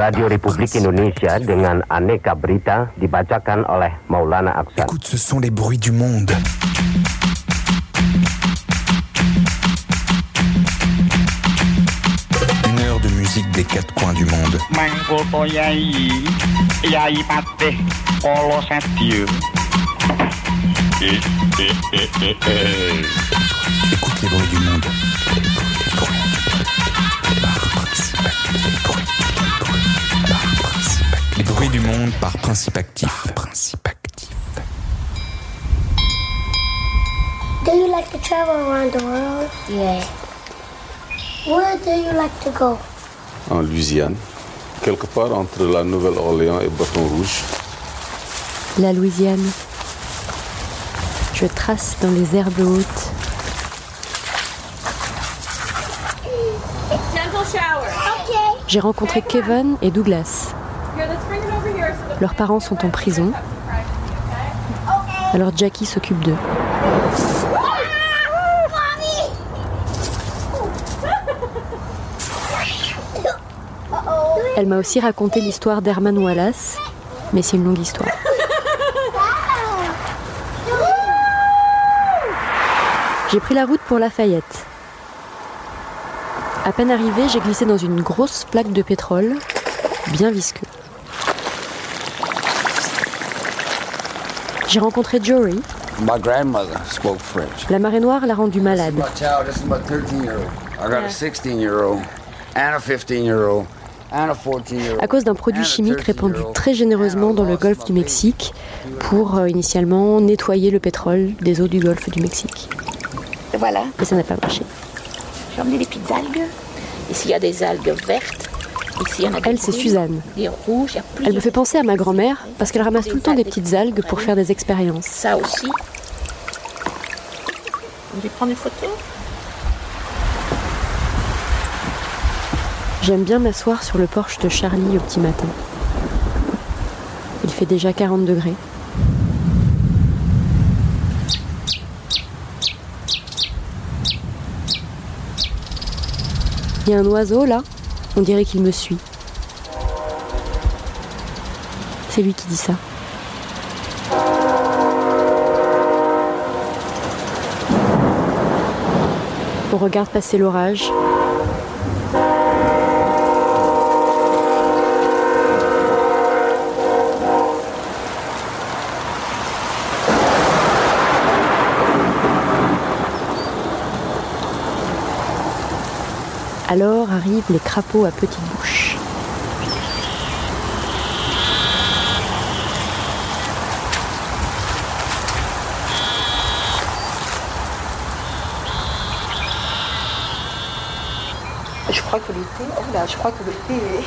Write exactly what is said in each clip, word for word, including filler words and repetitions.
Radio Republik Indonesia dengan aneka berita dibacakan oleh Maulana Aksan. Écoute, ce sont les bruits du monde. Une heure de musique des quatre coins du monde. Mangkulto Yai, Yai Patih, Kolo Setio. Écoute les bruits du monde. Les bruits du monde par principe actif. Par principe actif. Do you like to travel around the world? Yeah. Where do you like to go? En Louisiane, quelque part entre la Nouvelle-Orléans et Baton Rouge. La Louisiane. Je trace dans les herbes hautes. J'ai rencontré Kevin et Douglas. Leurs parents sont en prison. Alors Jackie s'occupe d'eux. Elle m'a aussi raconté l'histoire d'Herman Wallace, mais c'est une longue histoire. J'ai pris la route pour Lafayette. À peine arrivé, j'ai glissé dans une grosse plaque de pétrole, bien visqueux. J'ai rencontré Jory. My grandmother spoke French. La marée noire l'a rendu malade. This is my child. This is my thirteen-year-old. I got a sixteen-year-old and a fifteen-year-old and a fourteen-year-old. À cause d'un produit chimique répandu très généreusement dans le golfe du Mexique pour euh, initialement nettoyer le pétrole des eaux du golfe du Mexique. Voilà. Et ça n'a pas marché. J'ai emmené des petites algues. Ici, il y a des algues vertes. Ici, il y en a des Elle, c'est brunes, Suzanne. des rouges. Il y a plusieurs... Elle me fait penser à ma grand-mère parce qu'elle ramasse tout le temps des petites algues pour faire des expériences. Ça aussi. Vous voulez prendre une photo? J'aime bien m'asseoir sur le porche de Charlie au petit matin. Il fait déjà quarante degrés. Il y a un oiseau là, on dirait qu'il me suit. C'est lui qui dit ça. On regarde passer l'orage. Alors arrivent les crapauds à petite bouche. Je crois que l'été, oh là, je crois que l'été est...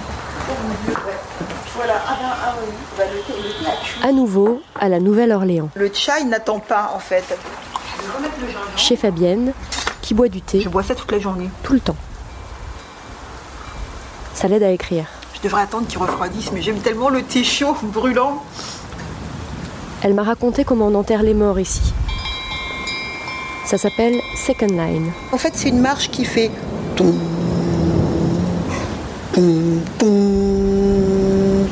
Voilà, ah ben, ah oui, bah, l'été, l'été a tué. À nouveau, à la Nouvelle-Orléans. Le chai n'attend pas, en fait. Je vais remettre le gingembre. Chez Fabienne, qui boit du thé. Je bois ça toute la journée. Tout le temps. Ça l'aide à écrire. Je devrais attendre qu'il refroidisse, mais j'aime tellement le thé chaud, brûlant. Elle m'a raconté comment on enterre les morts ici. Ça s'appelle Second Line. En fait, c'est une marche qui fait... Toum, toum, toum,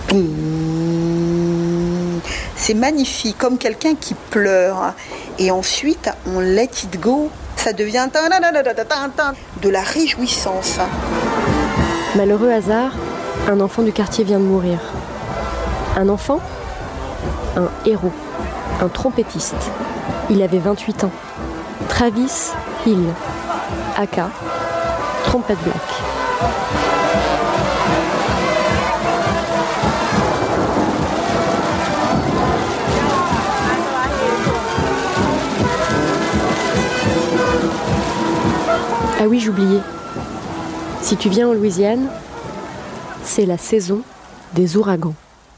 toum. C'est magnifique, comme quelqu'un qui pleure. Et ensuite, on let it go. Ça devient de la réjouissance. Malheureux hasard, un enfant du quartier vient de mourir. Un enfant ? Un héros. Un trompettiste. Il avait vingt-huit ans. Travis Hill. aka Trompette Black. Ah oui, j'oubliais. Si tu viens en Louisiane, c'est la saison des ouragans.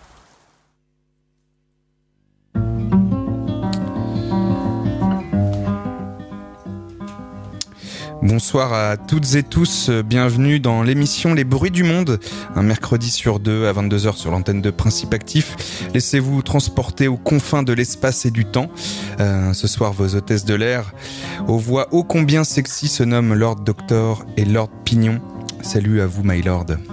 Bonsoir à toutes et tous, bienvenue dans l'émission Les Bruits du Monde, un mercredi sur deux à vingt-deux heures sur l'antenne de Principe Actif. Laissez-vous transporter aux confins de l'espace et du temps. Euh, ce soir, vos hôtesses de l'air, aux voix ô combien sexy, se nomment Lord Doctor et Lord Pignon. Salut à vous, my lord.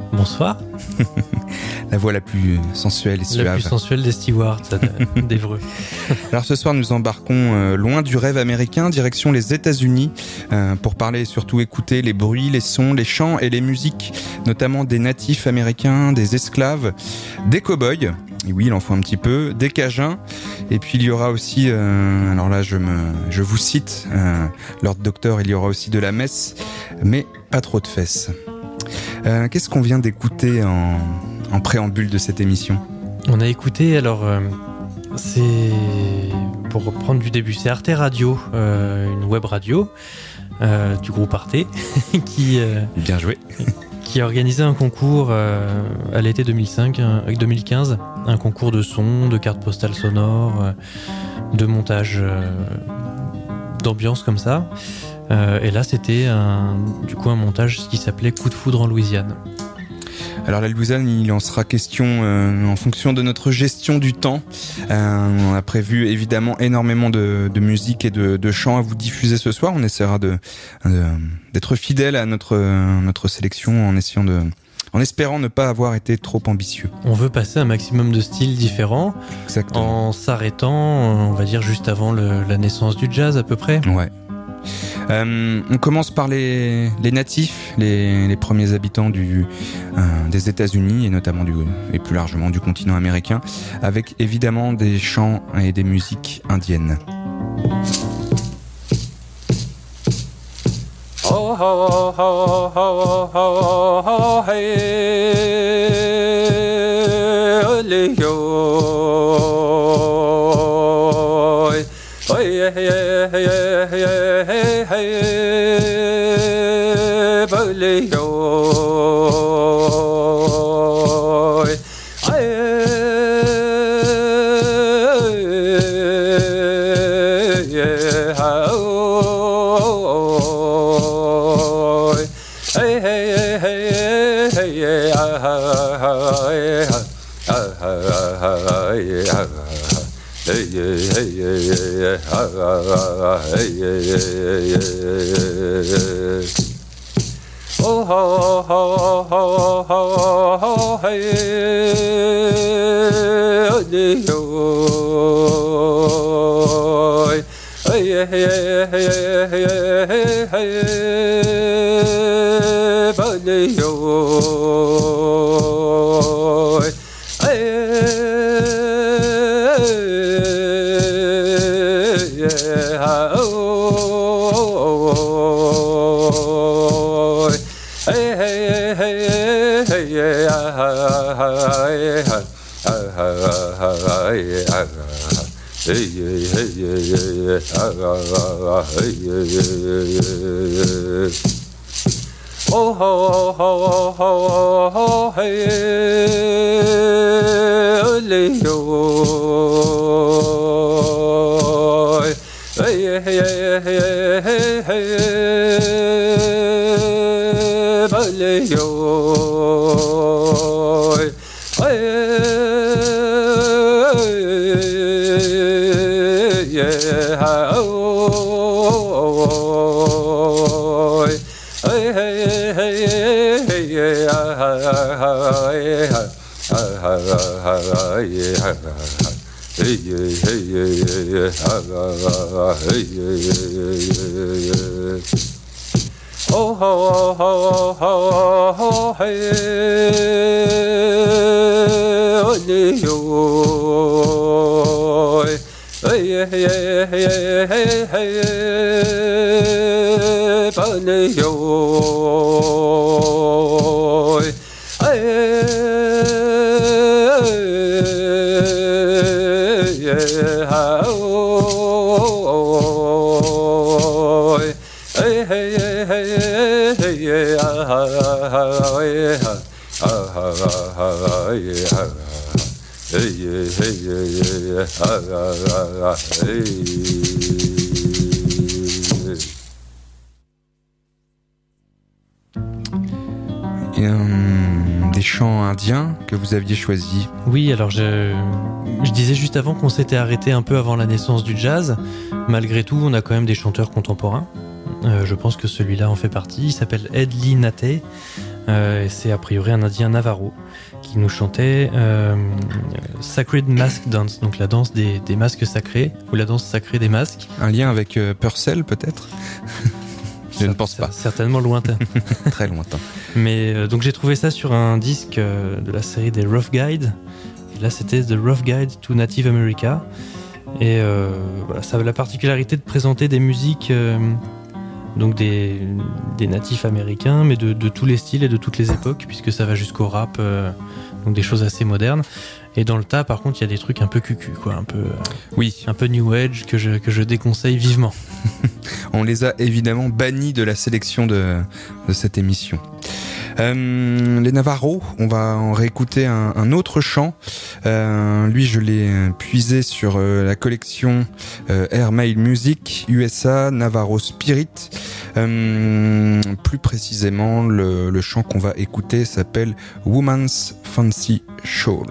Bonsoir. La voix la plus sensuelle et suave. La plus sensuelle des stewards, d'Évreux. Alors ce soir, nous embarquons euh, loin du rêve américain, direction les États-Unis, euh, pour parler et surtout écouter les bruits, les sons, les chants et les musiques, notamment des natifs américains, des esclaves, des cow-boys. Et oui, il en faut un petit peu, des cajuns. Et puis il y aura aussi, euh, alors là je me, je vous cite, euh, Lord Docteur, il y aura aussi de la messe, mais pas trop de fesses. Euh, qu'est-ce qu'on vient d'écouter en, en préambule de cette émission ? On a écouté, alors, euh, c'est, pour reprendre du début, c'est Arte Radio, euh, une web radio euh, du groupe Arte, qui, euh, Bien joué. qui a organisé un concours euh, à l'été deux mille cinq, avec deux mille quinze, un concours de son, de cartes postales sonores, euh, de montage euh, d'ambiance comme ça. Euh, et là, c'était un, du coup un montage qui s'appelait Coup de foudre en Louisiane. Alors la Louisiane, il en sera question euh, en fonction de notre gestion du temps. Euh, on a prévu évidemment énormément de, de musique et de, de chants à vous diffuser ce soir. On essaiera de, de, d'être fidèle à notre, notre sélection en essayant de... en espérant ne pas avoir été trop ambitieux. On veut passer un maximum de styles différents. Exactement. En s'arrêtant, on va dire, juste avant le, la naissance du jazz à peu près. Ouais. Euh, on commence par les, les natifs, les, les premiers habitants du, euh, des États-Unis et notamment du, et plus largement du continent américain, avec évidemment des chants et des musiques indiennes. Oh, oh, oh, oh, oh, oh, oh, hey, ole, yo, hey, hey, hey, hey, hey, hey, ole, yo, hey, yeah, oh, hey, hey, hey, hey, hey, yeah, Hey yeah hey yeah yeah hey yeah yeah oh ho ho ho ho ho hey oh yo hey yeah yeah yeah hey but yo Hey yeah hey yeah yeah hey yeah oh ho ho ho ho hey ole yo hey yeah yeah hey hey ole yo hey yeah oh hey hey hey hey yeah hey yeah hey yeah oh ho ho ho ho hey ole yo hey yeah yeah yeah hey but yo hey yeah oh hey hey hey hey yeah Hey yeah, hey yeah, yeah, ah, ah, ah, ah, hey. Et, euh, des chants indiens que vous aviez choisis. Oui, alors je, je disais juste avant qu'on s'était arrêté un peu avant la naissance du jazz. Malgré tout, on a quand même des chanteurs contemporains. Euh, je pense que celui-là en fait partie. Il s'appelle Ed Lee Nate. Euh, et c'est a priori un Indien Navarro qui nous chantait euh, Sacred Mask Dance, donc la danse des, des masques sacrés, ou la danse sacrée des masques. Un lien avec euh, Purcell peut-être? Je ça, ne pense pas. Certainement lointain. Très lointain. Mais euh, donc j'ai trouvé ça sur un disque euh, de la série des Rough Guide. Et là c'était The Rough Guide to Native America. Et euh, voilà, ça a la particularité de présenter des musiques, euh, donc des, des natifs américains, mais de, de tous les styles et de toutes les époques, puisque ça va jusqu'au rap, euh, donc des choses assez modernes. Et dans le tas, par contre, il y a des trucs un peu cucu, quoi, un peu, euh, oui, un peu new age que je que je déconseille vivement. On les a évidemment bannis de la sélection de, de cette émission. Euh, les Navarros, on va en réécouter un, un autre chant. Euh, lui, je l'ai puisé sur euh, la collection euh, Air Mail Music U S A Navarro Spirit. Euh, plus précisément, le, le chant qu'on va écouter s'appelle Woman's Fancy Shawl.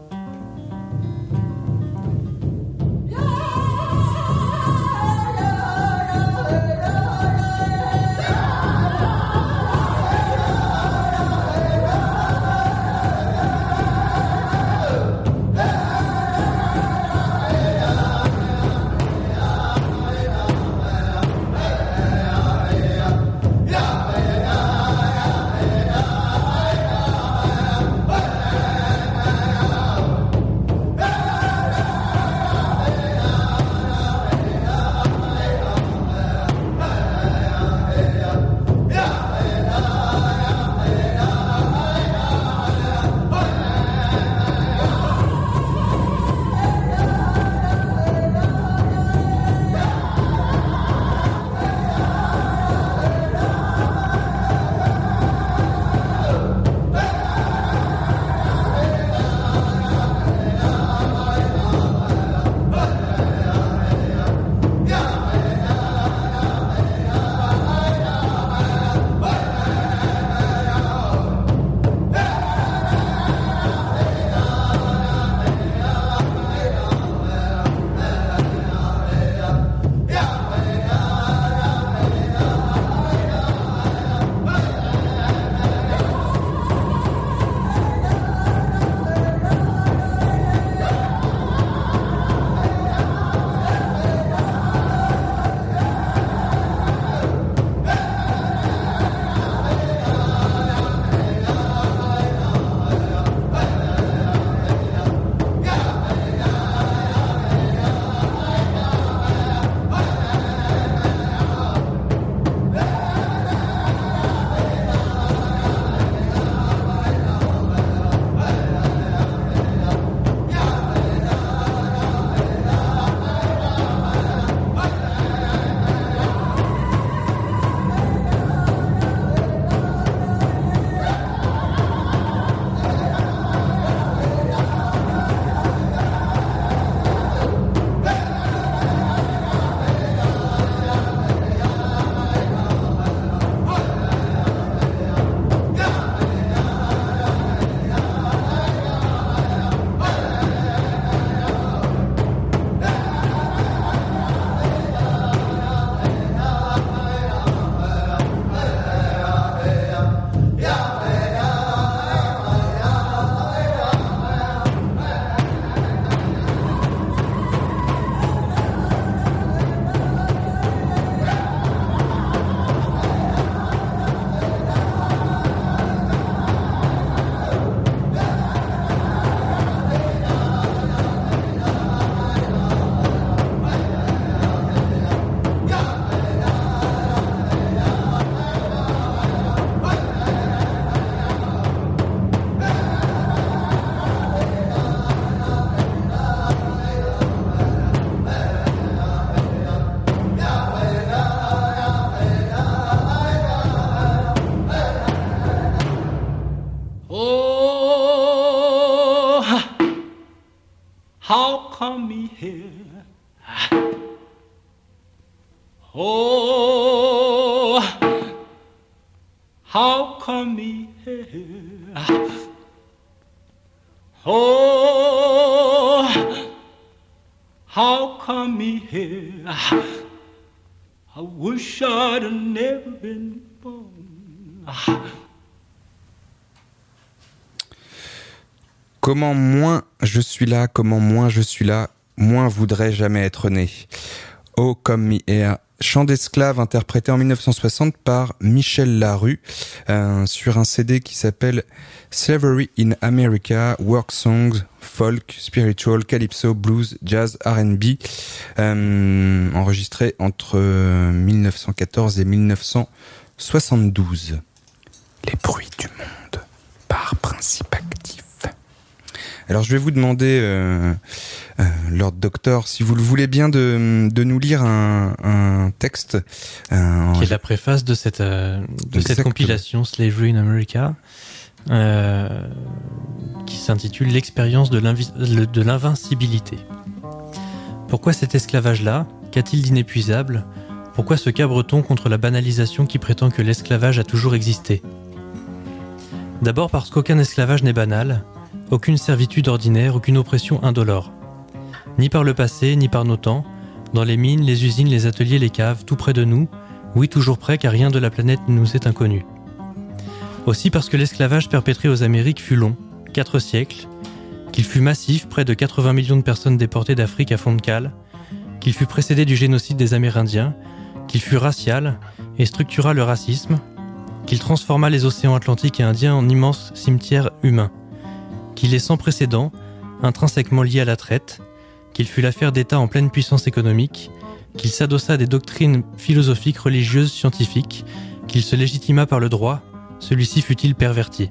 How come me here? Oh, how come me here? Oh, how come me here? I wish I'd have never been born. Ah. Comment moins je suis là, comment moins je suis là, moins voudrais jamais être né. Oh, comme mi ea. Chant d'esclave interprété en dix-neuf cent soixante par Michel Larue euh, sur un C D qui s'appelle Slavery in America, Work Songs, Folk, Spiritual, Calypso, Blues, Jazz, R and B, euh, enregistré entre dix-neuf cent quatorze et dix-neuf cent soixante-douze. Les bruits du monde par principe actif. Alors je vais vous demander, euh, euh, Lord Doctor, si vous le voulez bien, de, de nous lire un, un texte. Euh, qui est la préface de cette, euh, de cette compilation Slavery in America, euh, qui s'intitule L'expérience de, l'invi- de l'invincibilité. Pourquoi cet esclavage-là ? Qu'a-t-il d'inépuisable ? Pourquoi se cabre-t-on contre la banalisation qui prétend que l'esclavage a toujours existé ? D'abord parce qu'aucun esclavage n'est banal, aucune servitude ordinaire, aucune oppression indolore. Ni par le passé, ni par nos temps, dans les mines, les usines, les ateliers, les caves, tout près de nous, oui toujours près car rien de la planète ne nous est inconnu. Aussi parce que l'esclavage perpétré aux Amériques fut long, quatre siècles, qu'il fut massif, près de quatre-vingts millions de personnes déportées d'Afrique à fond de cale, qu'il fut précédé du génocide des Amérindiens, qu'il fut racial et structura le racisme, qu'il transforma les océans Atlantiques et Indiens en immenses cimetières humains, qu'il est sans précédent, intrinsèquement lié à la traite, qu'il fut l'affaire d'État en pleine puissance économique, qu'il s'adossa à des doctrines philosophiques, religieuses, scientifiques, qu'il se légitima par le droit, celui-ci fut-il perverti.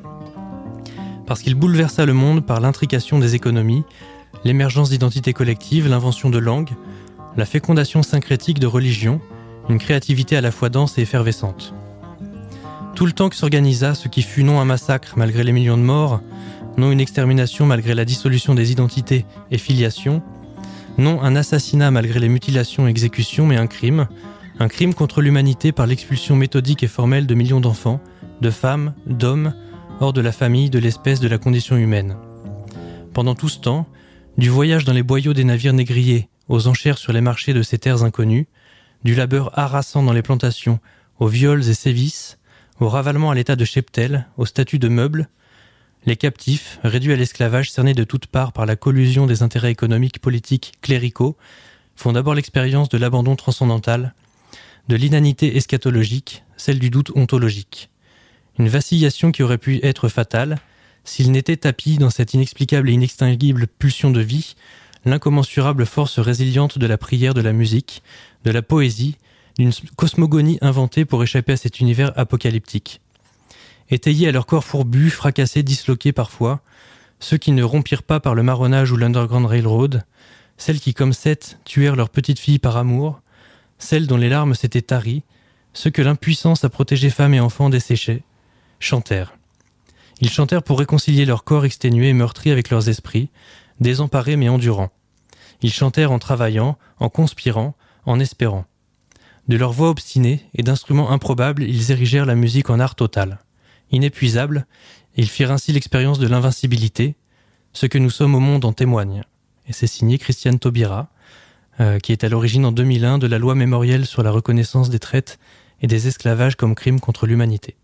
Parce qu'il bouleversa le monde par l'intrication des économies, l'émergence d'identités collectives, l'invention de langues, la fécondation syncrétique de religions, une créativité à la fois dense et effervescente. Tout le temps que s'organisa ce qui fut non un massacre malgré les millions de morts, non une extermination malgré la dissolution des identités et filiations, non un assassinat malgré les mutilations et exécutions, mais un crime, un crime contre l'humanité par l'expulsion méthodique et formelle de millions d'enfants, de femmes, d'hommes, hors de la famille, de l'espèce, de la condition humaine. Pendant tout ce temps, du voyage dans les boyaux des navires négriers aux enchères sur les marchés de ces terres inconnues, du labeur harassant dans les plantations aux viols et sévices, au ravalement à l'état de cheptel, au statut de meubles, les captifs, réduits à l'esclavage, cernés de toutes parts par la collusion des intérêts économiques, politiques, cléricaux, font d'abord l'expérience de l'abandon transcendantal, de l'inanité eschatologique, celle du doute ontologique. Une vacillation qui aurait pu être fatale, s'il n'était tapi dans cette inexplicable et inextinguible pulsion de vie, l'incommensurable force résiliente de la prière, de la musique, de la poésie, d'une cosmogonie inventée pour échapper à cet univers apocalyptique. Étayés à leur corps fourbu, fracassés, disloqués parfois, ceux qui ne rompirent pas par le marronnage ou l'Underground Railroad, celles qui, comme Seth, tuèrent leur petite fille par amour, celles dont les larmes s'étaient taries, ceux que l'impuissance à protéger femmes et enfants desséchait, chantèrent. Ils chantèrent pour réconcilier leur corps exténué et meurtri avec leurs esprits, désemparés mais endurants. Ils chantèrent en travaillant, en conspirant, en espérant. De leur voix obstinée et d'instruments improbables, ils érigèrent la musique en art total. Inépuisables, ils firent ainsi l'expérience de l'invincibilité. Ce que nous sommes au monde en témoigne. Et c'est signé Christiane Taubira, euh, qui est à l'origine en deux mille un de la loi mémorielle sur la reconnaissance des traites et des esclavages comme crimes contre l'humanité.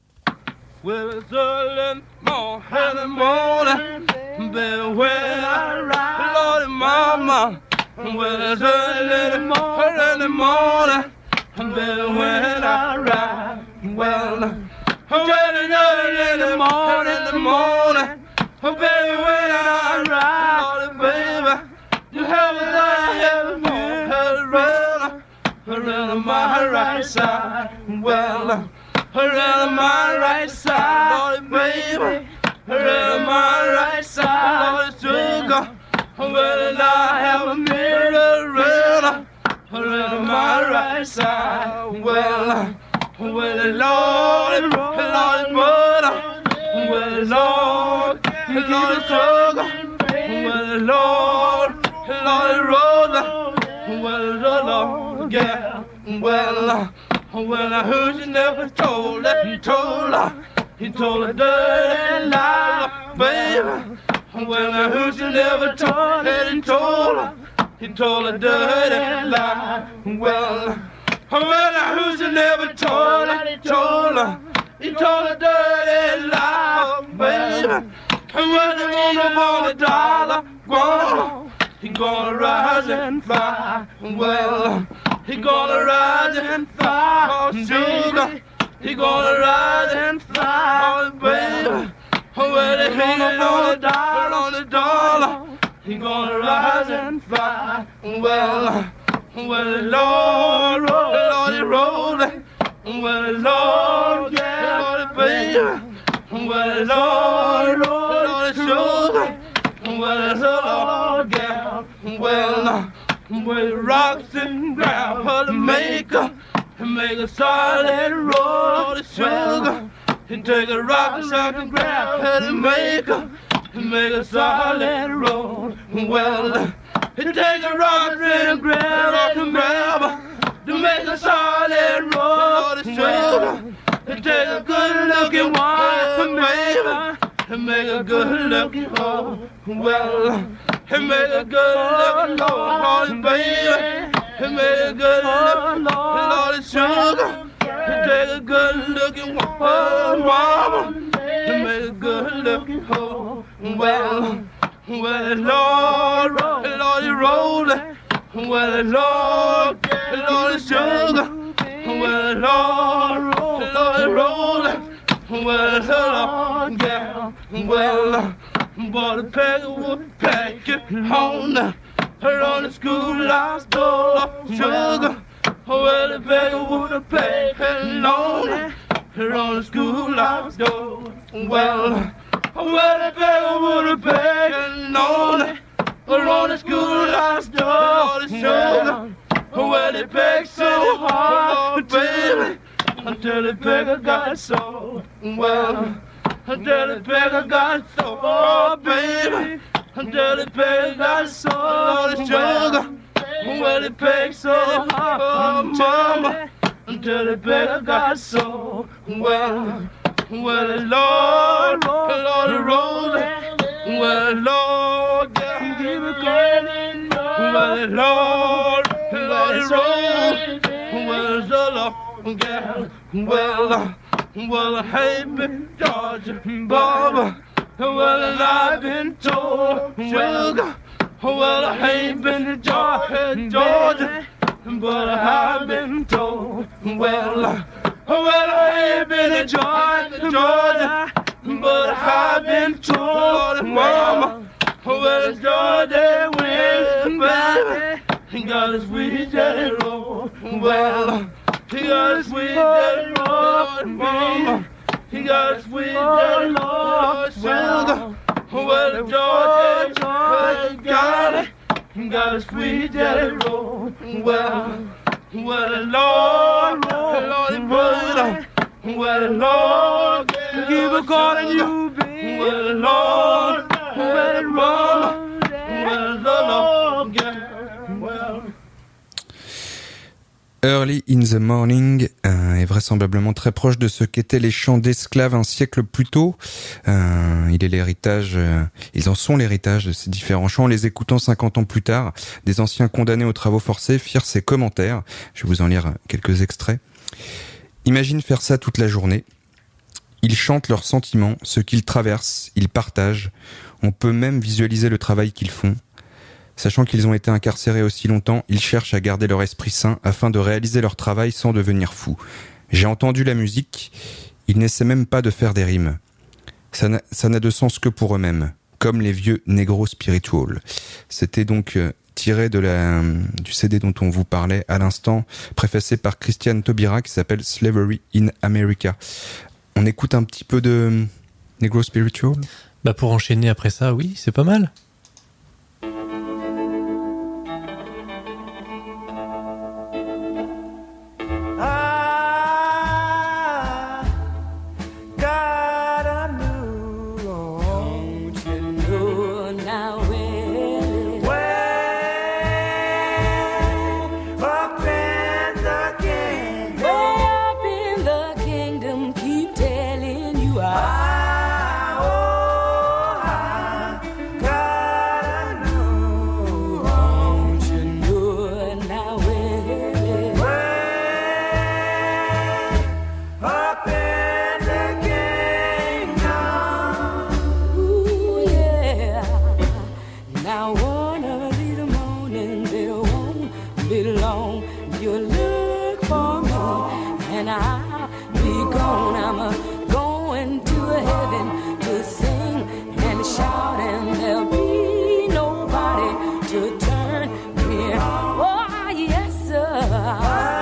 Well, it's early morning, morning, baby, when I ride, Lordy Mama. Well, it's early morning, morning, baby, when I ride. Well, it's early morning, morning, baby, when I ride. Lordy, baby, you have it, I have it, around, around my right side. Well, around my right side, Lord, baby, around my right side, Lord, sugar, well, I have a mirror around, around my right side, well, well, Lord, Lord, mother, well, Lord, Lord, sugar, well, Lord, Lord, Rosa, well, Lord, yeah, well, well, I heard you never told her, he told her, he told her dirty lie, baby. Well, I heard you never told her, he told her, he told her dirty lie. Well, Well, who's never told her, told her, he told a dirty lie, baby. And when they want up on a dollar, gonna, he gonna rise and fly. Well, he gonna rise and fly, sugar. He gonna rise and fly, baby. When they hang up on a dollar, on a dollar, he gonna rise and fly. Well, well, the Lord, the Lord, he rollin'. Well, the Lord, yeah, Lord, baby. Well, the Lord, Lord, Lord, sugar. Well, the Lord, yeah. Well, well, rocks and ground for the maker. Make a solid roll of sugar. And take a rock, rock and grab for the maker. Make a solid roll. Well, it takes a rock and grab, rock and grab to make a solid roll of sugar. It takes a good-looking one, baby, to make a good-looking hoe. Well, it make a good-looking hoe, baby. It make a good-looking lot of sugar. It takes a good-looking one, mama, to make a good-looking hoe. Well. Well, Lord, Lord, you rollin'. Well, Lord, Lord, it's sugar. Well, Lord, Lord, you rollin'. Well, Lord, yeah. Well, but the pegger would pack it on the, on the schoolhouse door, sugar. Well, the pegger would pack it on the, on the schoolhouse door. Well. Well, the beggar would have begged on it, or on the schoolhouse door, the sugar. Well, they begged so hard, baby, until the beggar got so well. Until the beggar got so hard, baby, until the beggar got so the sugar. Well, they begged so hard, mama, until the beggar got so well. Well, the Lord, the Lord rollin'. Well, the Lord, yeah, keep it going. Well, the Lord, the Lord rollin'. Well, the Lord, yeah. Well, well, hey, been Georgia, Baba. Well, I've been told, sugar. Well, I ain't been to Georgia, Georgia, but I've been told, well. Well, I ain't been to Georgia, Georgia, but I've been told, Mama, well, Georgia wins, baby. He got a sweet jelly roll. Well, he got a sweet jelly roll, Mama. He got a sweet jelly roll, sugar. Well, Georgia, Georgia got it. He got a sweet jelly roll. Well. Well, the Lord, the Lord, the brother. Well, the Lord, keep a calling you, baby. Well, the Lord, well, the Lord, well, the Lord, yeah, well. Early in the Morning euh, est vraisemblablement très proche de ce qu'étaient les chants d'esclaves un siècle plus tôt. Euh, il est l'héritage, euh, ils en sont l'héritage de ces différents chants. En les écoutant cinquante ans plus tard, des anciens condamnés aux travaux forcés firent ces commentaires. Je vais vous en lire quelques extraits. Imagine faire ça toute la journée. Ils chantent leurs sentiments, ce qu'ils traversent, ils partagent. On peut même visualiser le travail qu'ils font. Sachant qu'ils ont été incarcérés aussi longtemps, ils cherchent à garder leur esprit sain afin de réaliser leur travail sans devenir fous. J'ai entendu la musique, ils n'essaient même pas de faire des rimes. Ça n'a, ça n'a de sens que pour eux-mêmes, comme les vieux Negro Spiritual. C'était donc euh, tiré de la, du C D dont on vous parlait à l'instant, préfacé par Christian Taubira, qui s'appelle Slavery in America. On écoute un petit peu de Negro Spiritual ? Bah pour enchaîner après ça, oui, c'est pas mal. God I be gone, I'm going to heaven to sing and shout, and there'll be nobody to turn me on. Oh, yes, sir.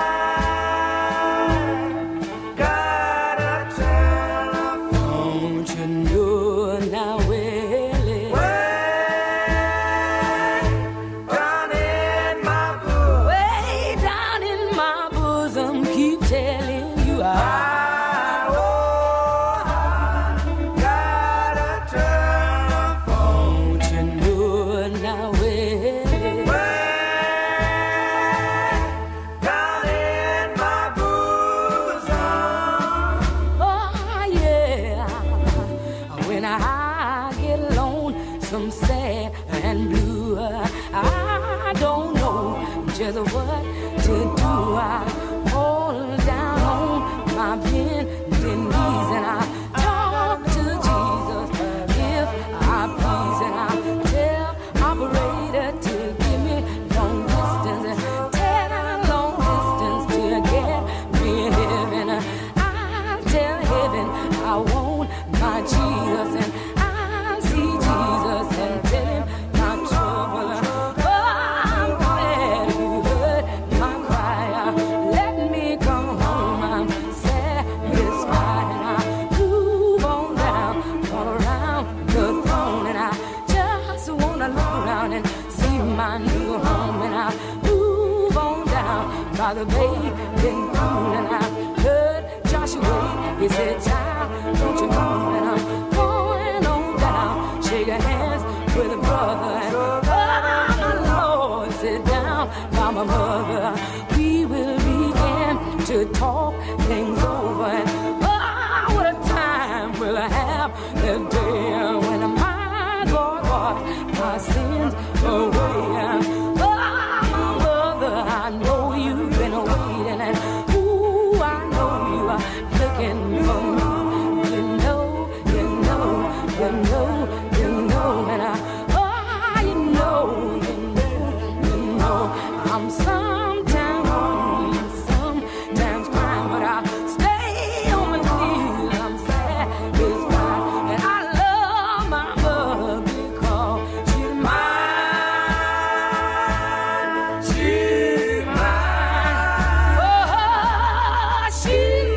Just what to do, I fall down on my bending knees and I talk to Jesus if I please, and I tell operator to give me long distance and tell long distance to get me heaven. I tell heaven I want my Jesus, and I see Jesus and tell him my trouble. By the bay, been cool, and I heard Joshua, he said, child, don't you move, and I'm going on down, shake your hands with a brother, and oh, my Lord, sit down by my mother, we will begin to talk things over, and oh, what a time we'll have the day when my God washed my sins away, and oh, my mother, I know you've been waiting, and ooh, I know you are looking for me. You know, you know, you know, you know, and I, oh, you know, you know, you know, I'm sometimes lonely, sometimes crying, but I stay on my knees. I'm satisfied, and I love my mother because she's mine. She's mine. Oh, she's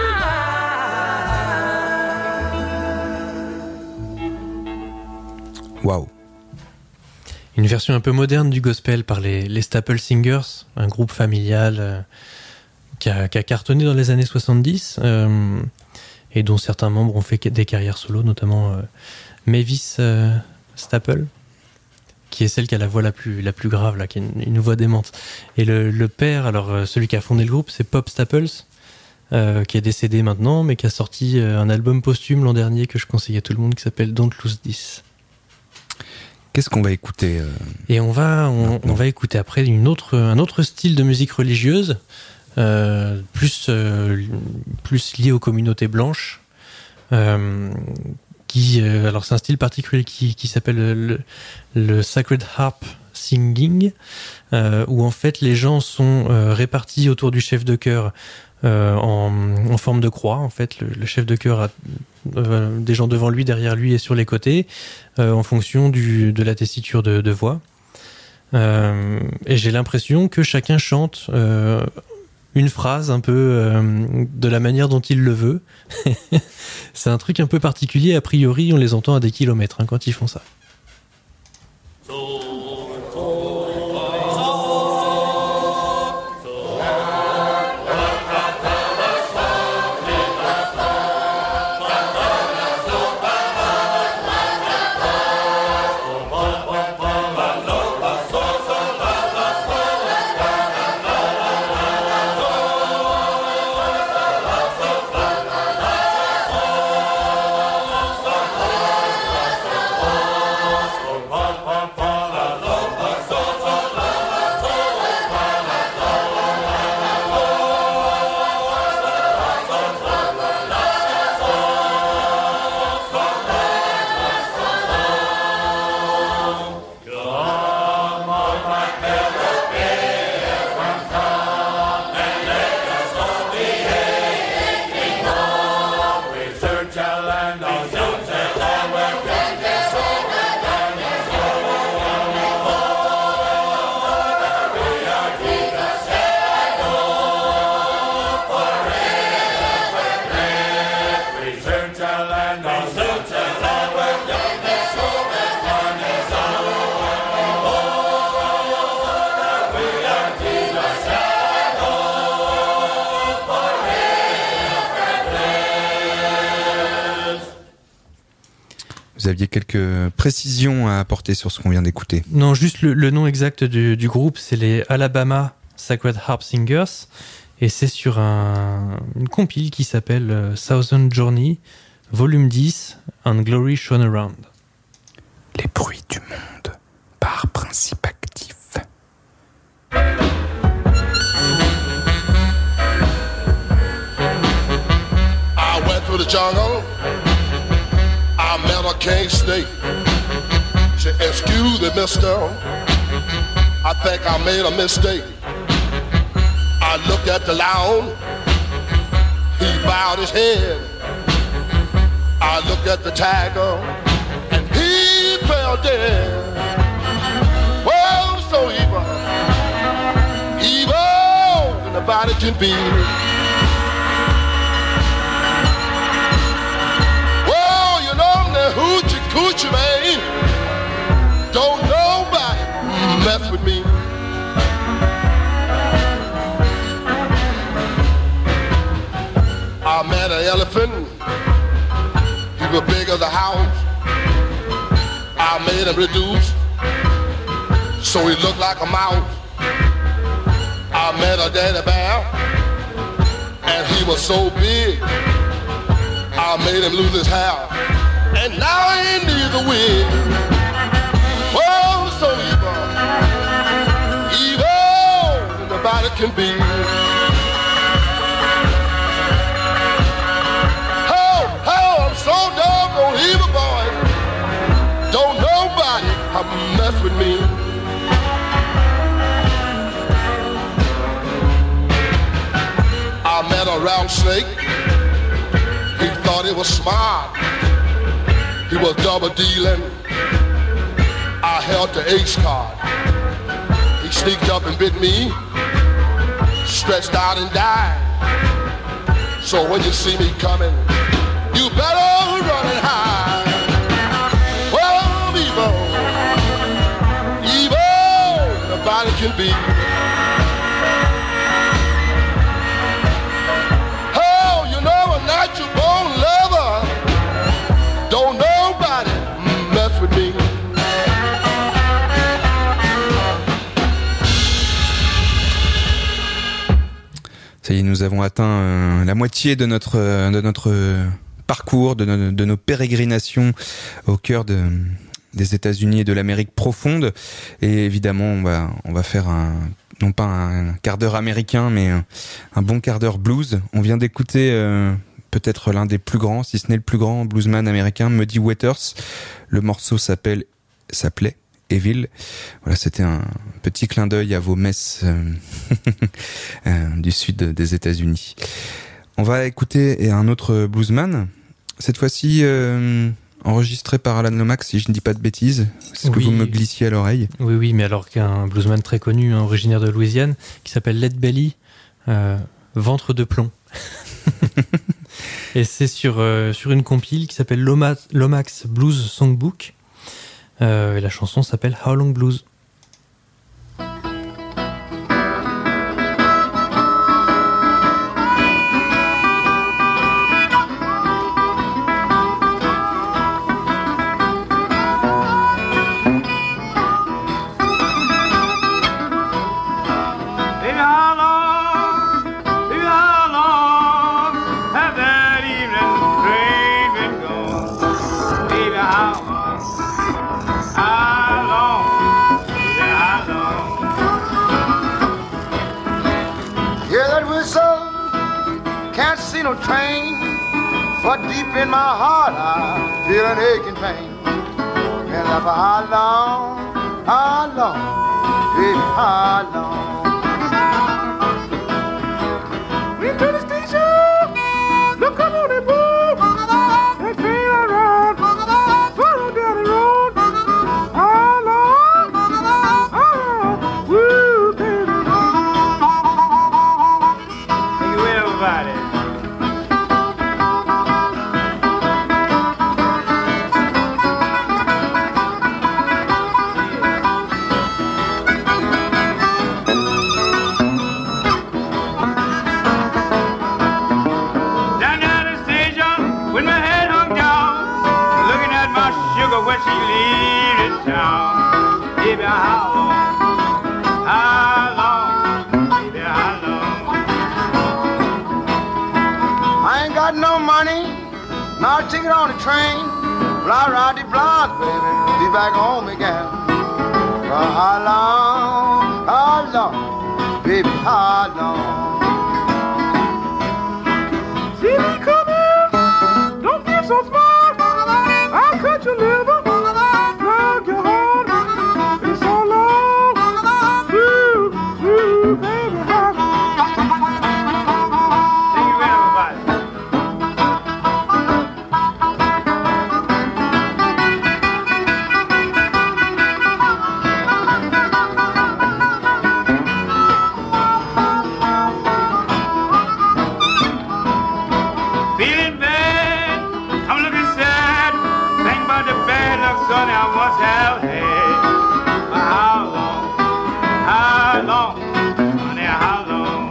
Waouh. Une version un peu moderne du gospel par les, les Staple Singers, un groupe familial euh, qui, a, qui a cartonné dans les années soixante-dix euh, et dont certains membres ont fait des carrières solo, notamment euh, Mavis euh, Staple, qui est celle qui a la voix la plus, la plus grave, là, qui est une, une voix démente. Et le, le père, alors euh, celui qui a fondé le groupe, c'est Pop Staples, euh, qui est décédé maintenant, mais qui a sorti euh, un album posthume l'an dernier que je conseille à tout le monde, qui s'appelle Don't Lose This. Qu'est-ce qu'on va écouter euh... Et on va, on, on va écouter après une autre, un autre style de musique religieuse, euh, plus, euh, plus lié aux communautés blanches. Euh, qui, euh, alors c'est un style particulier qui, qui s'appelle le, le Sacred Harp Singing, euh, où en fait les gens sont euh, répartis autour du chef de chœur euh, en, en forme de croix. En fait, le, le chef de chœur a euh, des gens devant lui, derrière lui et sur les côtés, euh, en fonction du, de la tessiture de, de voix. Euh, et j'ai l'impression que chacun chante euh, une phrase un peu euh, de la manière dont il le veut. C'est un truc un peu particulier. A priori, on les entend à des kilomètres hein, quand ils font ça. Oh, vous aviez quelques précisions à apporter sur ce qu'on vient d'écouter. Non, juste le, le nom exact du, du groupe, c'est les Alabama Sacred Harp Singers, et c'est sur un, une compile qui s'appelle euh, Southern Journey, volume dix, And Glory Shone Around. Les bruits du monde, par principe actif. I went through the jungle, I met a king snake. She said, excuse me, mister, I think I made a mistake. I looked at the lion, he bowed his head. I looked at the tiger, and he fell dead. Oh, so evil, evil than the body can be. Well, you know I'm the hoochie coochie man. Don't nobody mess with me. I met an elephant, he was big as a house. I made him reduce, so he looked like a mouse. I met a daddy bear, and he was so big, I made him lose his hair, and now he needs a wig. Oh, so evil, evil than the body can be. So doggone evil, boy. Don't nobody mess with me. I met a round snake. He thought he was smart. He was double dealing. I held the ace card. He sneaked up and bit me, stretched out and died. So when you see me coming, you better run and hide. Oh, evil, evil, nobody can be. Oh, you know a natural born lover. Don't nobody mess with me. Ça y est, nous avons atteint euh, la moitié de notre euh, de notre euh, parcours, de, no, de nos pérégrinations au cœur de, des États-Unis et de l'Amérique profonde. Et évidemment, on va, on va faire un, non pas un quart d'heure américain, mais un, un bon quart d'heure blues. On vient d'écouter euh, peut-être l'un des plus grands, si ce n'est le plus grand bluesman américain, Muddy Waters. Le morceau s'appelle, s'appelait Evil. Voilà, c'était un petit clin d'œil à vos messes euh, du sud des États-Unis. On va écouter un autre bluesman, cette fois-ci euh, enregistré par Alan Lomax, si je ne dis pas de bêtises. C'est ce oui. que vous me glissiez à l'oreille. Oui, oui, mais alors qu'un bluesman très connu, hein, originaire de Louisiane, qui s'appelle Lead Belly, euh, ventre de plomb. Et c'est sur, euh, sur une compile qui s'appelle Loma, Lomax Blues Songbook. Euh, et la chanson s'appelle How Long Blues. No train, but deep in my heart I feel an aching pain. And for how long, how long, baby, how long? We to the station, look up on the board, that train around, follow down the road. How long, how long, woo, baby. Thank you, everybody. I ain't got no money, not a ticket on the train. Blah, rah, de blah, baby, be back home again. For how long, how long, baby, how long? See me coming, don't be so smart. I'll cut your liver, plug your heart. It's so long, ooh, ooh, baby, how son I once have had. How long, how long, honey, how long?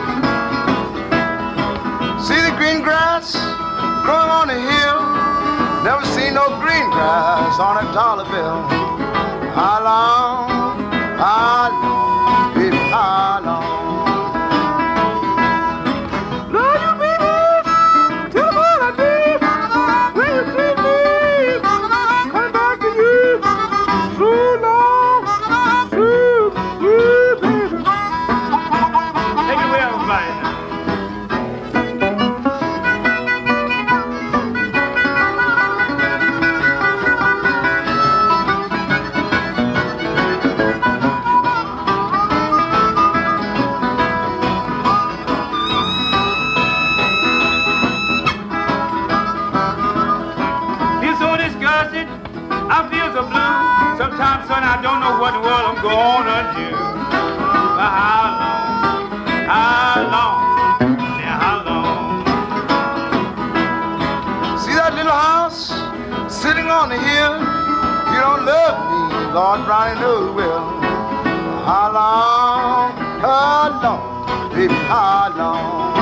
see the green grass growing on the hill. Never seen no green grass on a dollar bill. How long, how long, baby, how long? Love you, baby, tell me what I did. When you treat me, come back to you. So long, ooh, ooh, baby. Take it away, everybody now. Feel so disgusted, I feel so blue. Sometimes, son, I don't know what the world I'm gonna do. But how long, how long, yeah, how long? See that little house sitting on the hill? If you don't love me, Lord Brownie knows who will. How long, how long, baby, how long?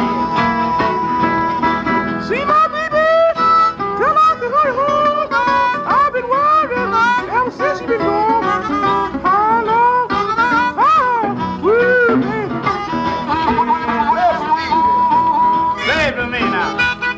See my baby, tell her to hurry home. I've been worried ever since she been gone. How long, how, woo, baby. Where's the baby? Say it to me now.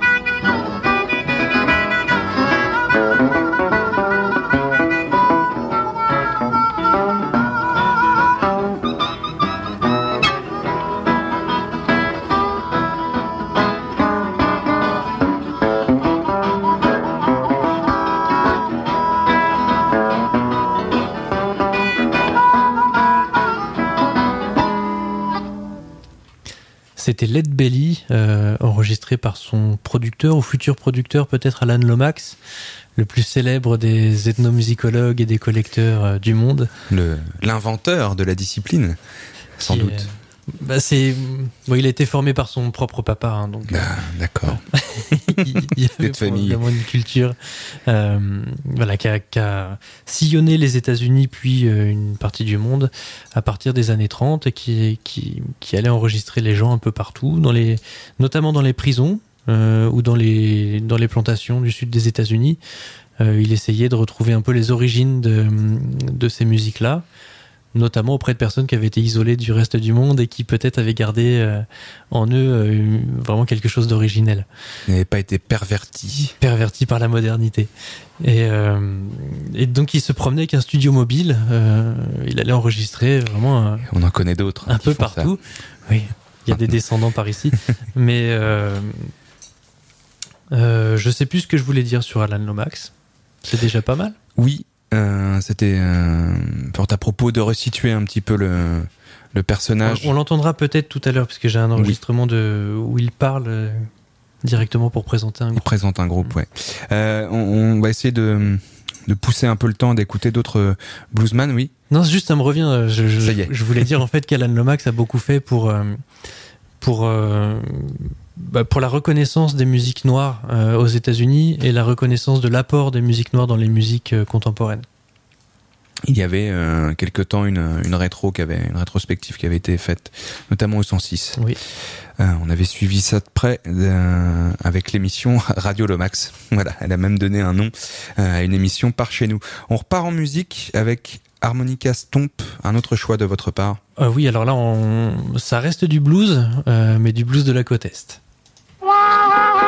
C'était Lead Belly, euh, enregistré par son producteur ou futur producteur, peut-être Alan Lomax, le plus célèbre des ethnomusicologues et des collecteurs euh, du monde. Le, l'inventeur de la discipline, sans Qui, doute. euh, bah c'est, bon, il a été formé par son propre papa, hein, donc. Ah, d'accord. il, il y avait probablement une culture, euh, voilà, qui a, qui a sillonné les États-Unis puis euh, une partie du monde à partir des années trente et qui, qui, qui allait enregistrer les gens un peu partout, dans les, notamment dans les prisons euh, ou dans les, dans les plantations du sud des États-Unis. Euh, il essayait de retrouver un peu les origines de, de ces musiques-là, notamment auprès de personnes qui avaient été isolées du reste du monde et qui peut-être avaient gardé euh, en eux euh, vraiment quelque chose d'originel. Ils n'avaient pas été pervertis. Pervertis par la modernité. Et, euh, et donc il se promenait avec un studio mobile, euh, il allait enregistrer vraiment... Un, On en connaît d'autres. Un peu partout. Ça. Oui, il y a des descendants par ici. Mais euh, euh, je sais plus ce que je voulais dire sur Alan Lomax. C'est déjà pas mal. Oui. Euh, c'était euh, fort à propos de resituer un petit peu le, le personnage. On, on l'entendra peut-être tout à l'heure, parce que j'ai un enregistrement oui. de, où il parle euh, directement pour présenter un groupe. Il présente un groupe, mmh. ouais. Euh, on, on va essayer de, de pousser un peu le temps, d'écouter d'autres bluesman, oui. Non, juste ça me revient. Je, je, je voulais dire en fait qu'Alan Lomax a beaucoup fait pour, euh, pour, euh, bah, pour la reconnaissance des musiques noires euh, aux États-Unis et la reconnaissance de l'apport des musiques noires dans les musiques euh, contemporaines. Il y avait euh, quelque temps une, une rétro qui avait une rétrospective qui avait été faite, notamment au cent six. Oui. Euh, on avait suivi ça de près euh, avec l'émission Radio Lomax. Voilà, elle a même donné un nom euh, à une émission par chez nous. On repart en musique avec Harmonica Stomp, un autre choix de votre part. Euh, oui, alors là, on... ça reste du blues, euh, mais du blues de la côte Est. Wow.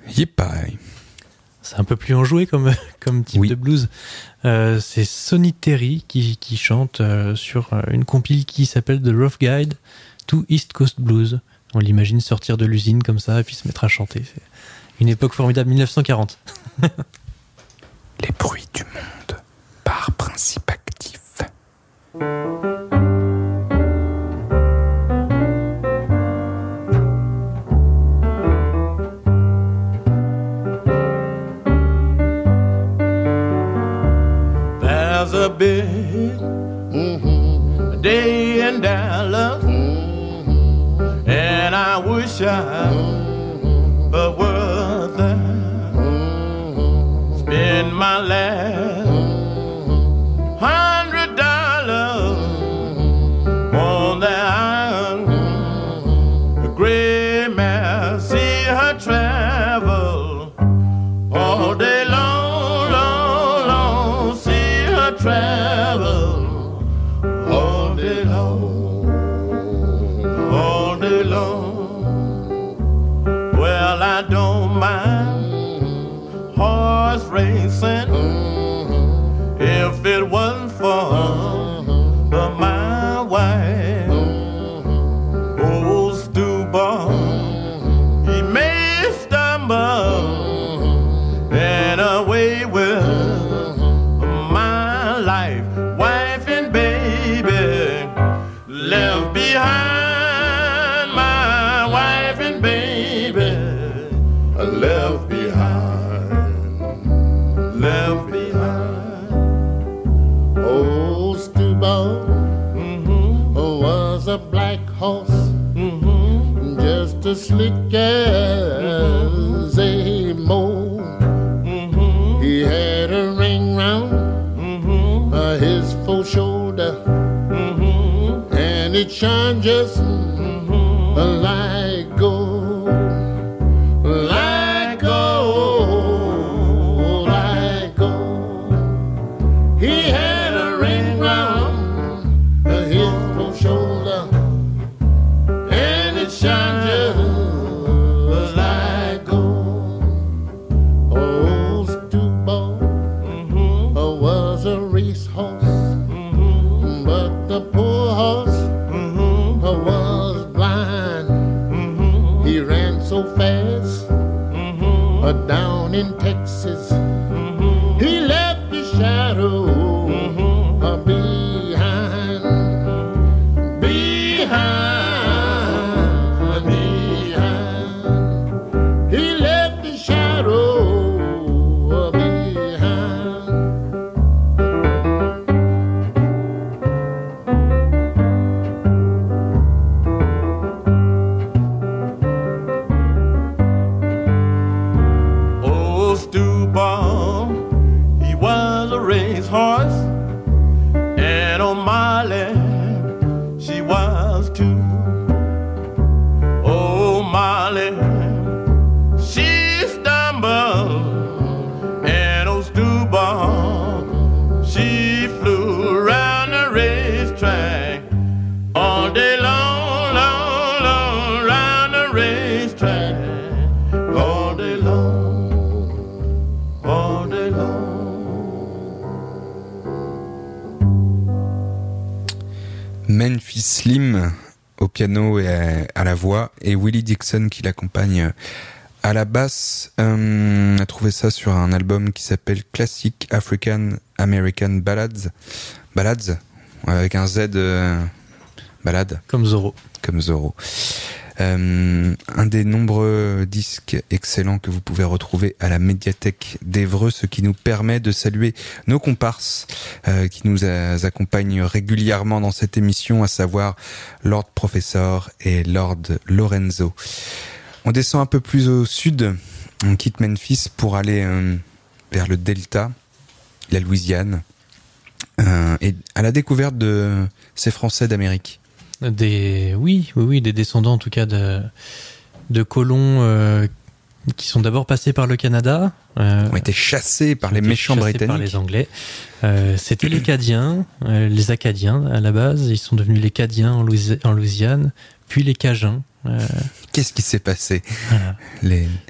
Yippie. C'est un peu plus enjoué comme, comme type oui. de blues. Euh, c'est Sonny Terry qui, qui chante euh, sur une compile qui s'appelle The Rough Guide to East Coast Blues. On l'imagine sortir de l'usine comme ça et puis se mettre à chanter. C'est une époque formidable, dix-neuf cent quarante. Les bruits du monde par principe actif. There's a big mm-hmm. day in Dallas, mm-hmm. and I wish I mm-hmm. were there. Mm-hmm. Spend my last mm-hmm. hundred dollars mm-hmm. on that iron mm-hmm. gray mare, see her travel all day long. Travel all day long, all day long. Well, I don't mind horse racing if it wasn't for my wife. Old Stewbar, he may stumble and away with life, wife and baby left behind. My wife and baby left behind, left behind. Old Stewbar mm-hmm. was a black horse, mm-hmm. just as slick as mm-hmm. a mole. Mm-hmm. He had a ring round his full shoulder, mm-hmm. and it shone just mm-hmm. like gold, like gold, like gold. He had a ring round his full shoulder, and it shone just like gold. Old Stewbar mm-hmm. was a race horse, mm-hmm. but the poor horse mm-hmm. was blind. Mm-hmm. He ran so fast mm-hmm. uh, down in Texas, mm-hmm. he left his shadow mm-hmm. uh, behind, behind, behind. He left his shadow uh, behind. He was a racehorse, and on Molly she was too. Oh, Molly, she stumbled, and old Stewbar, she flew around the racetrack all day long, long, long, around the racetrack all day long. Memphis Slim au piano et à, à la voix, et Willie Dixon qui l'accompagne à la basse. Euh, on a trouvé ça sur un album qui s'appelle Classic African American Ballads. Ballads avec un Z. Euh, ballade. Comme Zorro. Comme Zorro. Euh, un des nombreux disques excellents que vous pouvez retrouver à la médiathèque d'Évreux, ce qui nous permet de saluer nos comparses euh, qui nous a, accompagnent régulièrement dans cette émission, à savoir Lord Professor et Lord Lorenzo. On descend un peu plus au sud, on quitte Memphis pour aller euh, vers le Delta, la Louisiane, euh, et à la découverte de ces Français d'Amérique. Des oui, oui, oui, des descendants en tout cas de de colons euh, qui sont d'abord passés par le Canada, euh, ont été chassés par les méchants britanniques, par les Anglais. Euh, c'était les Cadiens, euh, les Acadiens à la base. Ils sont devenus les Cadiens en, Louis- en Louisiane, puis les Cajuns. Euh... Qu'est-ce qui s'est passé? Voilà. Les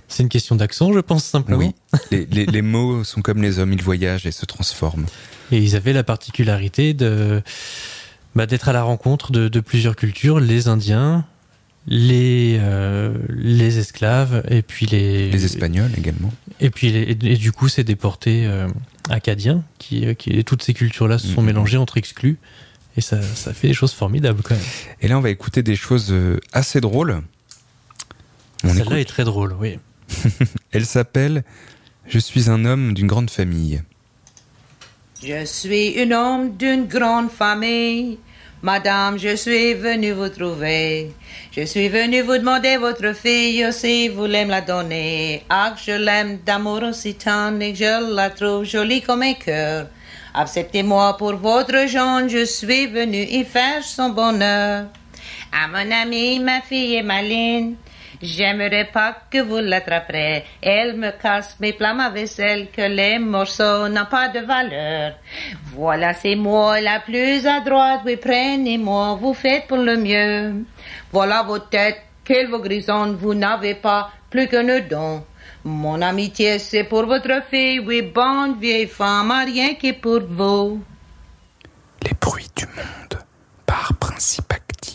C'est une question d'accent, je pense, simplement. Oui, les, les, les mots sont comme les hommes, ils voyagent et se transforment. Et ils avaient la particularité de, bah, d'être à la rencontre de, de plusieurs cultures, les Indiens, les, euh, les esclaves, et puis les... Les Espagnols également. Et puis, les, et, et du coup, c'est déportés euh, acadiens, qui, qui, toutes ces cultures-là se sont mmh. mélangées entre exclus, et ça, ça fait des choses formidables, quand même. Et là, on va écouter des choses assez drôles. On Celle-là écoute. est très drôle, oui. Elle s'appelle « Je suis un homme d'une grande famille ». Je suis un homme d'une grande famille. Madame, je suis venu vous trouver. Je suis venu vous demander votre fille si vous voulez me la donner. Ah, je l'aime d'amour aussi tendre et je la trouve jolie comme un cœur. Acceptez-moi pour votre gendre, je suis venu y faire son bonheur. À mon amie, ma fille est maline. J'aimerais pas que vous l'attraperez. Elle me casse mes plats, ma vaisselle, que les morceaux n'ont pas de valeur. Voilà, c'est moi la plus adroite. Oui, prenez-moi, vous faites pour le mieux. Voilà vos têtes, qu'elles vous grisonnent, vous n'avez pas plus qu'un don. Mon amitié, c'est pour votre fille. Oui, bonne vieille femme, rien qui pour vous. Les bruits du monde, par principe actif.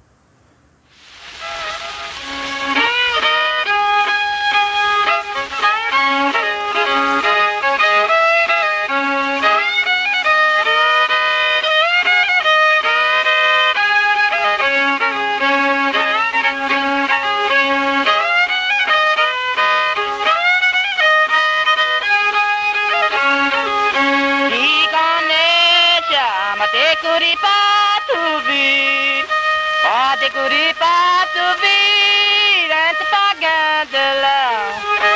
Découvrir pas tout vivre, un pas gain de l'heure.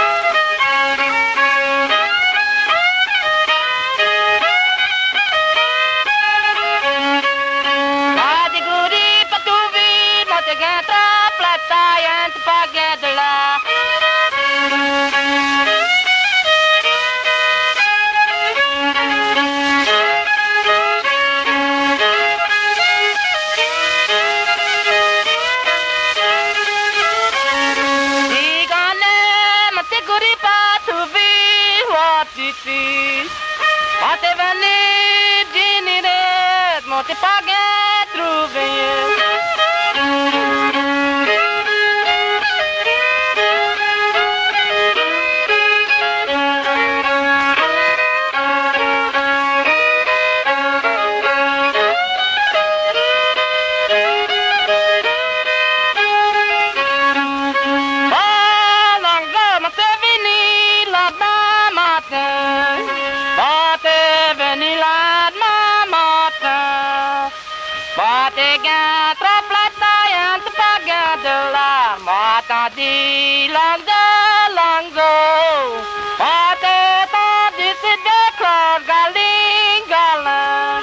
Pas découvrir pas tout vivre, mon te gain trop la taille, un pas gain de l'heure. Quand t'es venu dîner, mon t'es pas gain trouvé. Attendez, langue, langue, attendez, c'est de clore, galing, galant.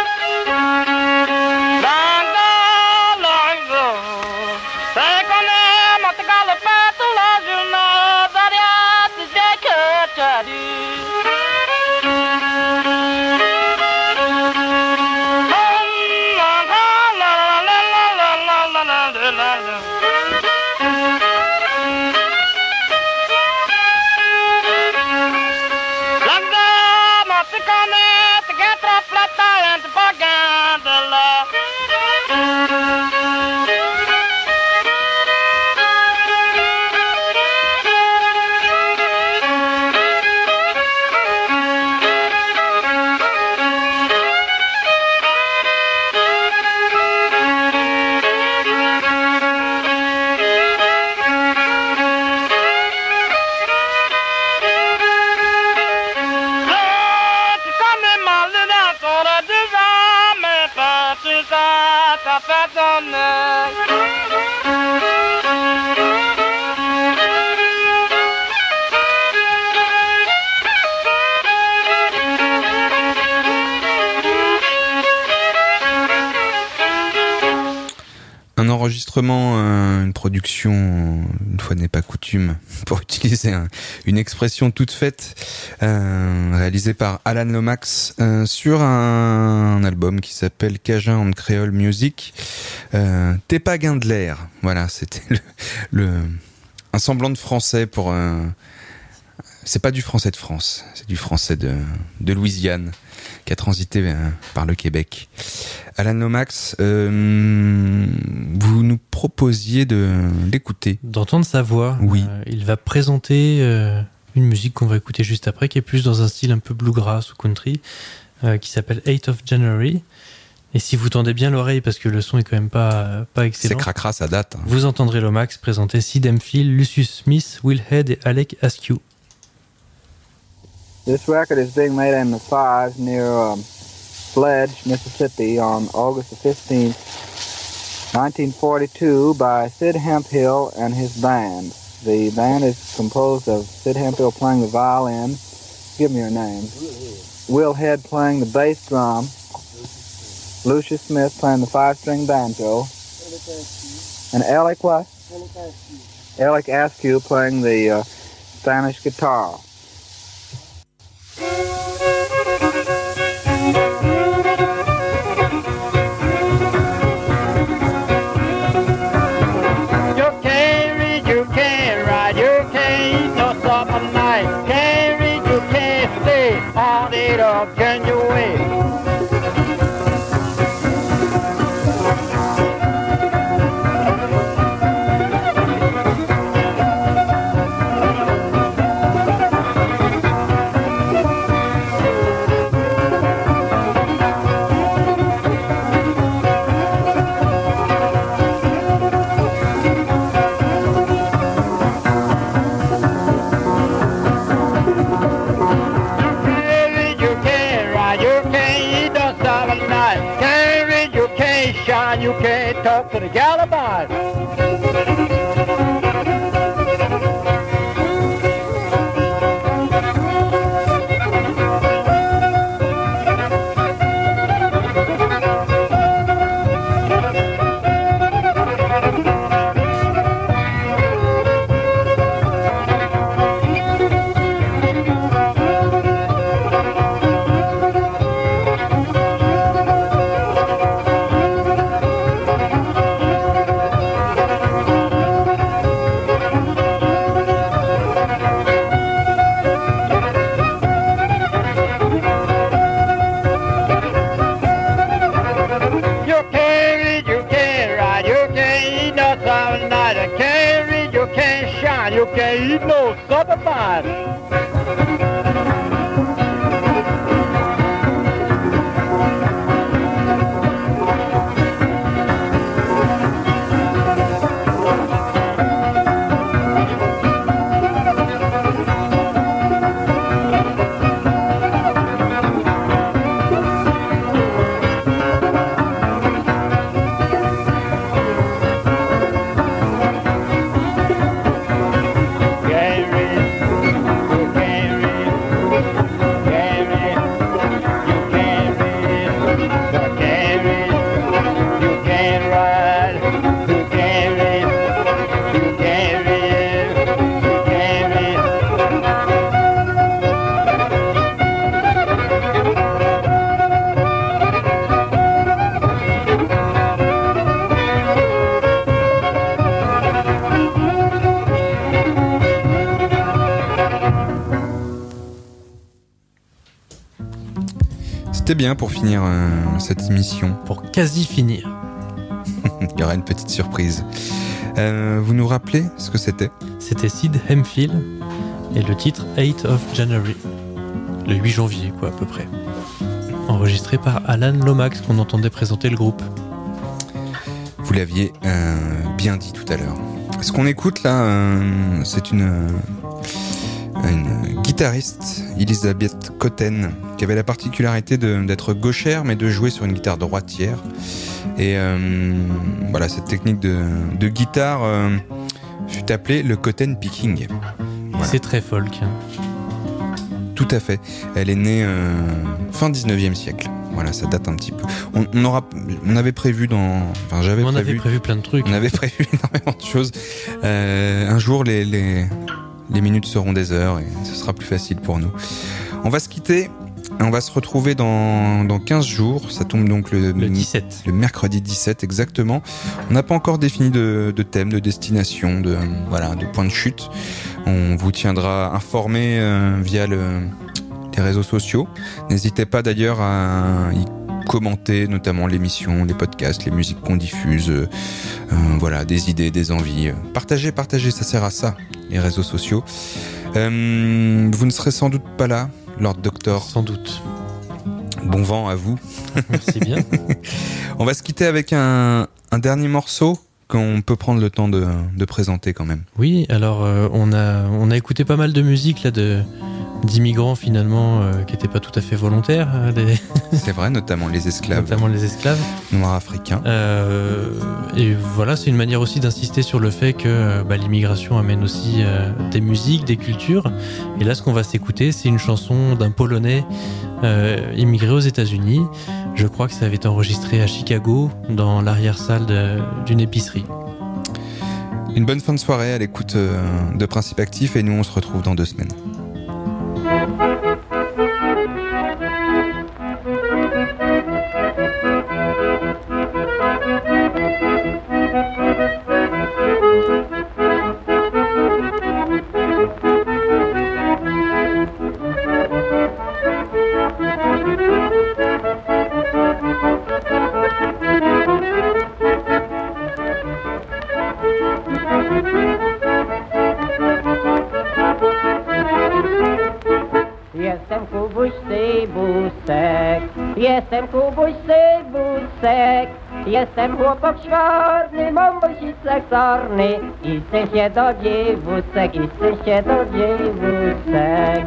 Langue, langue, c'est qu'on est. production, une fois n'est pas coutume, pour utiliser un, une expression toute faite, euh, réalisée par Alan Lomax euh, sur un, un album qui s'appelle Cajun and Creole Music. Euh, T'es pas gain de l'air. Voilà, c'était le, le, un semblant de français pour... Euh, c'est pas du français de France, c'est du français de, de Louisiane qui a transité euh, par le Québec. Alan Lomax, euh, vous nous proposiez de l'écouter. D'entendre sa voix. Oui. Euh, il va présenter euh, une musique qu'on va écouter juste après, qui est plus dans un style un peu bluegrass ou country, euh, qui s'appelle eighth of January. Et si vous tendez bien l'oreille, parce que le son est quand même pas, pas excellent. C'est cracra, ça date. Hein. Vous entendrez Lomax présenter Sid Hemphill, Lucius Smith, Will Head et Alec Askew. This record is being made in the Fives near um, Sledge, Mississippi on August the fifteenth, nineteen forty-two by Sid Hemphill and his band. The band is composed of Sid Hemphill playing the violin. Give me your name. Will Head playing the bass drum. Lucius Smith playing the five-string banjo. And Alec what? Alec Askew playing the uh, Spanish guitar. Can you wait? You can't talk to the gal about it. You can't eat no supper pie. C'était bien pour finir euh, cette émission. Pour quasi finir. Il y aura une petite surprise. Euh, vous nous rappelez ce que c'était ? C'était Sid Hemphill et le titre eighth of January. Le huit janvier, quoi, à peu près. Enregistré par Alan Lomax, qu'on entendait présenter le groupe. Vous l'aviez euh, bien dit tout à l'heure. Ce qu'on écoute là, euh, c'est une... Euh, une guitariste, Elizabeth Cotten, qui avait la particularité de, d'être gauchère mais de jouer sur une guitare droitière. Et euh, voilà, cette technique de, de guitare euh, fut appelée le Cotten picking. Voilà. C'est très folk. Hein. Tout à fait. Elle est née euh, fin dix-neuvième siècle. Voilà, ça date un petit peu. On, on aura, on avait prévu dans, enfin j'avais on prévu, avait prévu plein de trucs. On avait prévu énormément de choses. Euh, un jour, les, les les minutes seront des heures et ce sera plus facile pour nous. On va se quitter. On va se retrouver dans, dans quinze jours. Ça tombe donc le, le dix-sept. Le mercredi dix-sept, exactement. On n'a pas encore défini de, de thème, de destination, de, voilà, de point de chute. On vous tiendra informé euh, via le, les réseaux sociaux. N'hésitez pas d'ailleurs à y commenter, notamment l'émission, les podcasts, les musiques qu'on diffuse. Euh, euh, voilà, des idées, des envies. Partagez, partagez, ça sert à ça, les réseaux sociaux. Euh, vous ne serez sans doute pas là, Lord Doctor. Sans doute. Bon vent à vous. Merci bien. On va se quitter avec un, un dernier morceau qu'on peut prendre le temps de, de présenter quand même. Oui, alors euh, on, a, on a écouté pas mal de musique là, de, d'immigrants finalement euh, qui n'étaient pas tout à fait volontaires. Euh, des... C'est vrai, notamment les esclaves. Notamment les esclaves. Noirs africains. Euh, et voilà, c'est une manière aussi d'insister sur le fait que bah, l'immigration amène aussi euh, des musiques, des cultures. Et là, ce qu'on va s'écouter, c'est une chanson d'un Polonais euh, immigré aux États-Unis. Je crois que ça avait été enregistré à Chicago, dans l'arrière-salle de, d'une épicerie. Une bonne fin de soirée à l'écoute euh, de Principe Actif et nous, on se retrouve dans deux semaines. Jestem Kubuś Cybusek, jestem Kubuś Cybusek, jestem chłopak czarny, mam bosicek czarny i chcę się do dziewusek, i chcę się do dziewusek.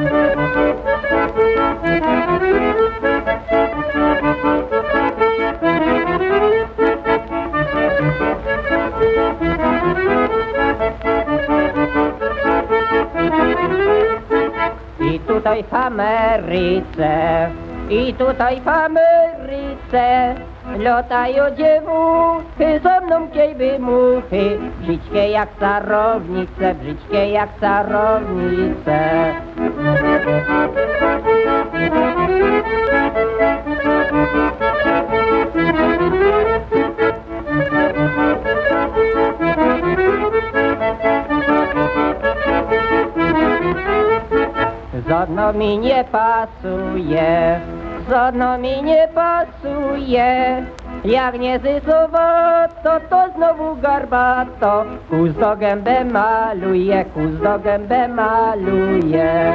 I tutaj w Ameryce, i tutaj w Ameryce latają dziewuchy, ze mną kiejby muchy, brzydkie jak czarownice, brzydkie jak czarownice. Żadno mi nie pasuje, żadno mi nie pasuje. Jak nie zysowato, to znowu garbato. Kuz do gębę maluje, kuz do gębę maluje.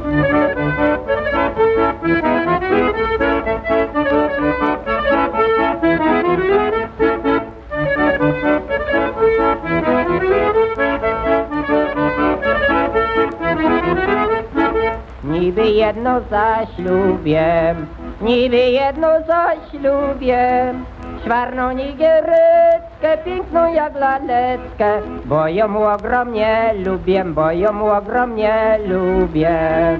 Niby jedno zaślubię, niby jedno zaślubię, czarną nigeryckę, piękną jak laleczkę, bo ją ogromnie lubię, bo ją ogromnie lubię.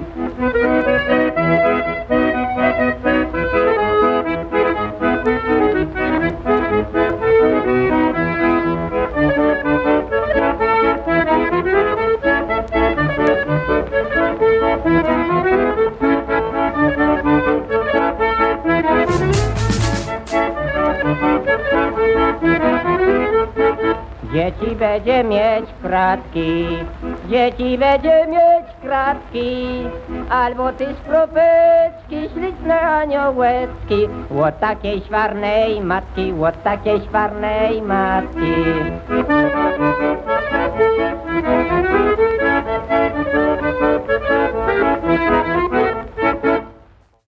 Dzieci będzie mieć kratki, dzieci będzie mieć kratki, albo ty z kropeczki, śliczne aniołeczki, od takiej szwarnej matki, od takiej szwarnej matki.